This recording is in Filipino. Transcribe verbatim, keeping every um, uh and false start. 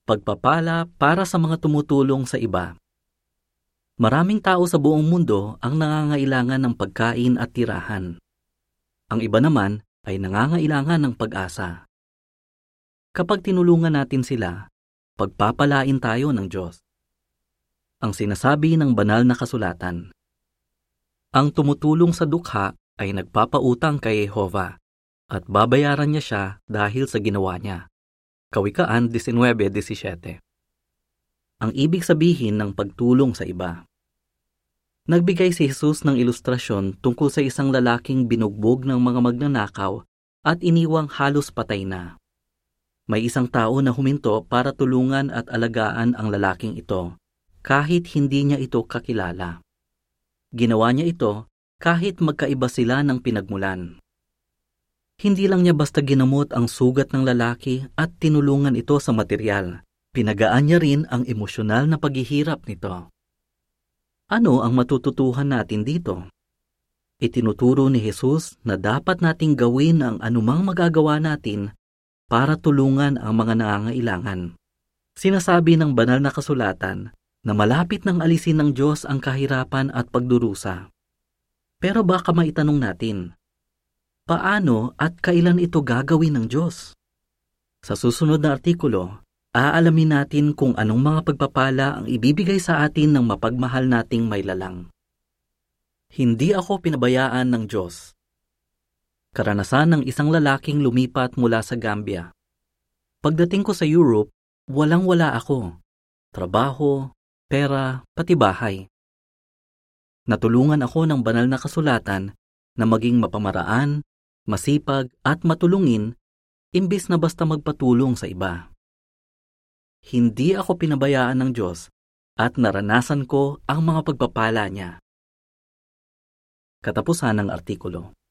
Pagpapala para sa mga tumutulong sa iba. Maraming tao sa buong mundo ang nangangailangan ng pagkain at tirahan. Ang iba naman ay nangangailangan ng pag-asa. Kapag tinulungan natin sila, pagpapalain tayo ng Diyos. Ang sinasabi ng banal na kasulatan. Ang tumutulong sa dukha ay nagpapautang kay Jehova at babayaran niya siya dahil sa ginawa niya. Kawikaan nineteen seventeen. Ang ibig sabihin ng pagtulong sa iba. Nagbigay si Jesus ng ilustrasyon tungkol sa isang lalaking binugbog ng mga magnanakaw at iniwang halos patay na. May isang tao na huminto para tulungan at alagaan ang lalaking ito kahit hindi niya ito kakilala. Ginawa niya ito kahit magkaiba sila ng pinagmulan. Hindi lang niya basta ginamot ang sugat ng lalaki at tinulungan ito sa material. Pinagaan niya rin ang emosyonal na paghihirap nito. Ano ang matututuhan natin dito? Itinuturo ni Jesus na dapat nating gawin ang anumang magagawa natin para tulungan ang mga nangangailangan. Sinasabi ng banal na kasulatan na malapit nang alisin ng Diyos ang kahirapan at pagdurusa. Pero baka maitanong natin, paano at kailan ito gagawin ng Diyos? Sa susunod na artikulo, aalamin natin kung anong mga pagpapala ang ibibigay sa atin ng mapagmahal nating maylalang. Hindi ako pinabayaan ng Diyos. Karanasan ng isang lalaking lumipat mula sa Gambia. Pagdating ko sa Europe, walang-wala ako. Trabaho, pera, pati bahay. Natulungan ako ng banal na kasulatan na maging mapamaraan, masipag at matulungin imbis na basta magpatulong sa iba. Hindi ako pinabayaan ng Diyos at naranasan ko ang mga pagpapala niya. Katapusan ng artikulo.